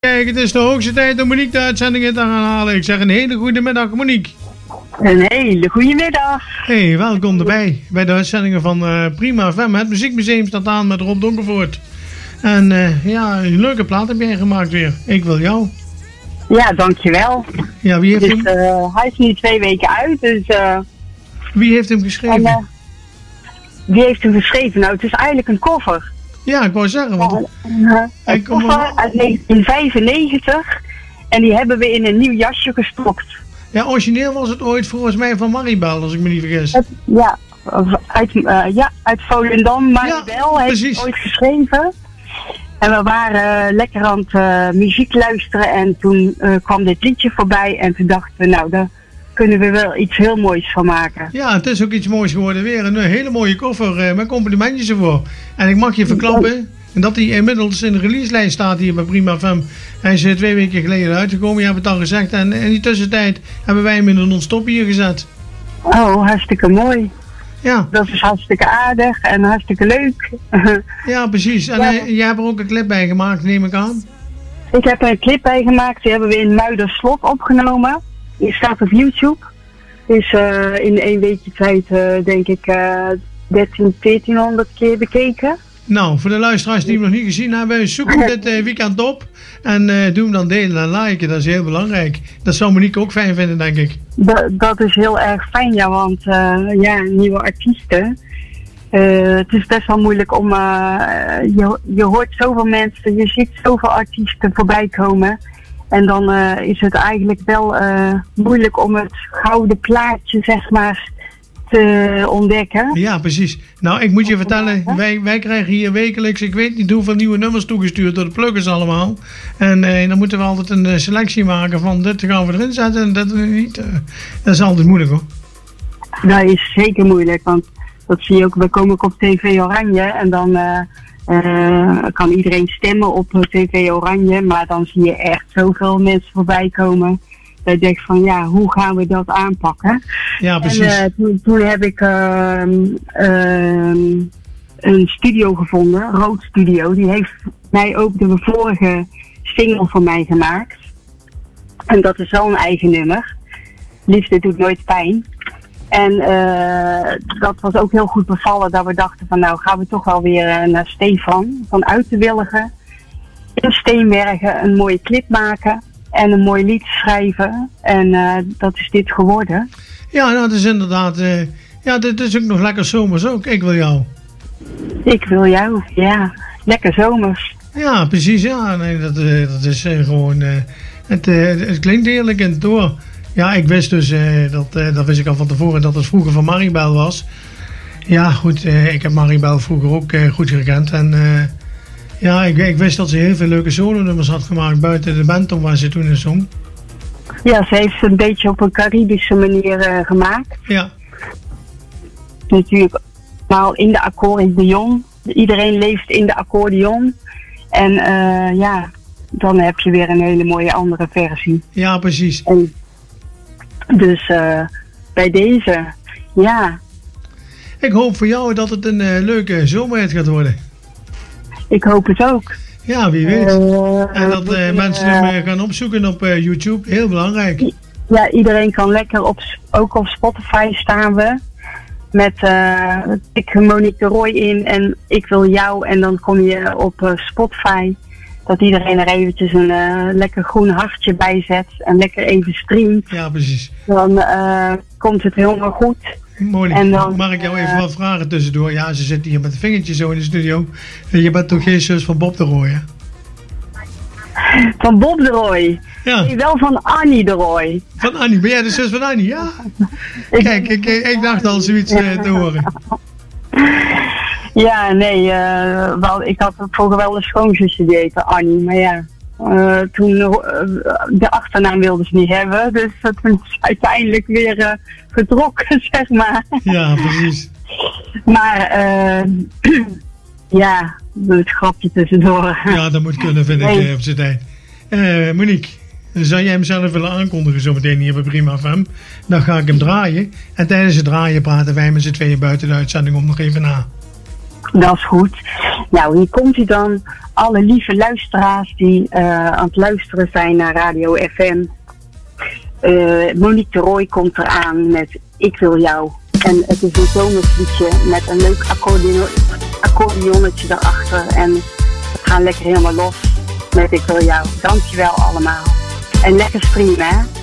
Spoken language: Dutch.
Kijk, het is de hoogste tijd om Monique de uitzendingen te gaan halen. Ik zeg een hele goede middag, Monique. Een hele goede middag. Hey, welkom erbij bij de uitzendingen van Prima FM. Het Muziekmuseum staat aan met Rob Donkervoort. En ja, een leuke plaat heb jij gemaakt weer. Ik wil jou. Ja, dankjewel. Ja, wie heeft hem? Hij is nu 2 weken uit, dus... Wie heeft hem geschreven? En, wie heeft hem geschreven? Nou, het is eigenlijk een cover. Ja, ik wou zeggen. Want een cover uit 1995. En die hebben we in een nieuw jasje gestopt. Ja, origineel was het ooit volgens mij van Maribel, als ik me niet vergis. Uit Volendam. Maribel heeft het ooit geschreven. En we waren lekker aan het muziek luisteren. En toen kwam dit liedje voorbij. En toen dachten we, nou, daar kunnen we wel iets heel moois van maken. Ja, het is ook iets moois geworden weer. Een hele mooie koffer met complimentjes ervoor. En ik mag je verklappen dat hij inmiddels in de releaselijst staat hier bij Prima FM. Hij is 2 weken geleden uitgekomen, je hebt het al gezegd. En in die tussentijd hebben wij hem in een non-stop hier gezet. Oh, hartstikke mooi. Ja. Dat is hartstikke aardig en hartstikke leuk. Ja, precies. En jij hebt er ook een clip bij gemaakt, neem ik aan. Ik heb er een clip bij gemaakt. Die hebben we in Muiderslot opgenomen. Die staat op YouTube. Is in 1 weekje tijd denk ik 1400 keer bekeken. Nou, voor de luisteraars die hem nog niet gezien hebben, zoek hem dit weekend op. En doe hem dan delen en liken, dat is heel belangrijk. Dat zou Monique ook fijn vinden, denk ik. Dat is heel erg fijn, ja, want nieuwe artiesten. Het is best wel moeilijk om, je hoort zoveel mensen, je ziet zoveel artiesten voorbij komen. En dan is het eigenlijk wel moeilijk om het gouden plaatje, zeg maar, te ontdekken. Ja, precies. Nou, ik moet je vertellen, wij krijgen hier wekelijks, ik weet niet hoeveel nieuwe nummers toegestuurd door de pluggers allemaal. En dan moeten we altijd een selectie maken van dit gaan we erin zetten en dat niet. Dat is altijd moeilijk, hoor. Dat is zeker moeilijk, want dat zie je ook, we komen ook op TV Oranje en dan kan iedereen stemmen op TV Oranje, maar dan zie je echt zoveel mensen voorbij komen. Dat ik denk van, ja, hoe gaan we dat aanpakken? Ja, precies. En toen heb ik een studio gevonden, Rood Studio. Die heeft mij ook de vorige single van mij gemaakt. En dat is wel een eigen nummer. Liefde doet nooit pijn. En dat was ook heel goed bevallen, dat we dachten van, nou gaan we toch wel weer naar Stefan van Uiterwilligen. In Steenbergen een mooie clip maken. En een mooi lied schrijven. En dat is dit geworden. Ja, nou, dat is inderdaad... ja, dit is ook nog lekker zomers ook. Ik wil jou. Ik wil jou, ja. Lekker zomers. Ja, precies. Ja, nee, dat is gewoon... Het klinkt heerlijk in het oor. Ja, ik wist dus... dat wist ik al van tevoren dat het vroeger van Maribel was. Ja, goed. Ik heb Maribel vroeger ook goed gekend. En... ja, ik wist dat ze heel veel leuke solo-nummers had gemaakt buiten de band om waar ze toen in zong. Ja, ze heeft het een beetje op een Caribische manier gemaakt. Ja. Natuurlijk, nou in de accordeon. Iedereen leeft in de accordeon. En ja, dan heb je weer een hele mooie andere versie. Ja, precies. En dus bij deze, ja. Ik hoop voor jou dat het een leuke zomerhit gaat worden. Ik hoop het ook. Ja, wie weet. En dat mensen hem gaan opzoeken op YouTube. Heel belangrijk. Ja, iedereen kan lekker ook op Spotify staan we. Met tik Monique de Roy in en ik wil jou. En dan kom je op Spotify. Dat iedereen er eventjes een lekker groen hartje bij zet. En lekker even streamt. Ja, precies. Dan komt het helemaal goed. Mooi. En dan, mag ik jou even wat vragen tussendoor? Ja, ze zitten hier met een vingertje zo in de studio. Je bent toch geen zus van Bob de Roy, hè? Van Bob de Roy? Ja. Nee, wel van Annie de Roy. Van Annie? Ben jij de zus van Annie? Ja. Kijk, ik dacht al zoiets te horen. Ja, nee. Wel, ik had vroeger wel een schoonzusje die heette Annie, maar ja. Toen de achternaam wilden ze niet hebben, dus toen is uiteindelijk weer vertrokken, zeg maar. Ja, precies. Maar ja, het grapje tussendoor. Ja, dat moet kunnen, vind ik, op zijn tijd. Monique, zou jij hem zelf willen aankondigen zometeen hier bij Prima FM? Dan ga ik hem draaien. En tijdens het draaien praten wij met z'n tweeën buiten de uitzending om nog even na. Dat is goed. Nou, hier komt hij dan. alle lieve luisteraars die aan het luisteren zijn naar Radio FM. Monique de Roy komt eraan met Ik Wil Jou. En het is een zomersliedje met een leuk accordeonnetje daarachter. En we gaan lekker helemaal los met Ik Wil Jou. Dankjewel allemaal. En lekker streamen, hè.